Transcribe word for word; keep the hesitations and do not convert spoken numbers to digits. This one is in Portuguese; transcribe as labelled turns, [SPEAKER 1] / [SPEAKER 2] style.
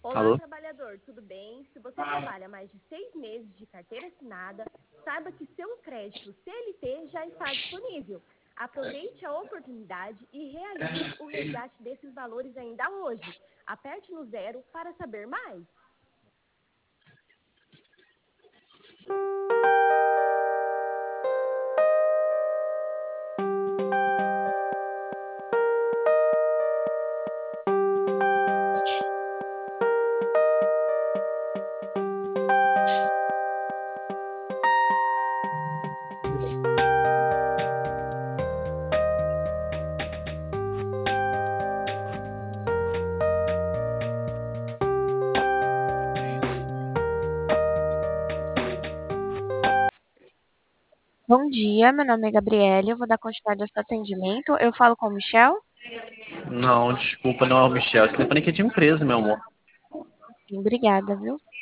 [SPEAKER 1] Olá,
[SPEAKER 2] Alô?
[SPEAKER 1] trabalhador, tudo bem? Se você trabalha mais de seis meses de carteira assinada, saiba que seu crédito C L T já está disponível. Aproveite a oportunidade e realize o resgate desses valores ainda hoje. Aperte no zero para saber mais.
[SPEAKER 3] Bom dia, meu nome é Gabriele, eu vou dar continuidade ao seu atendimento. Eu falo com o Michel?
[SPEAKER 2] Não, desculpa, não é o Michel. Esse telefone aqui é de empresa, meu amor.
[SPEAKER 3] Sim, obrigada, viu?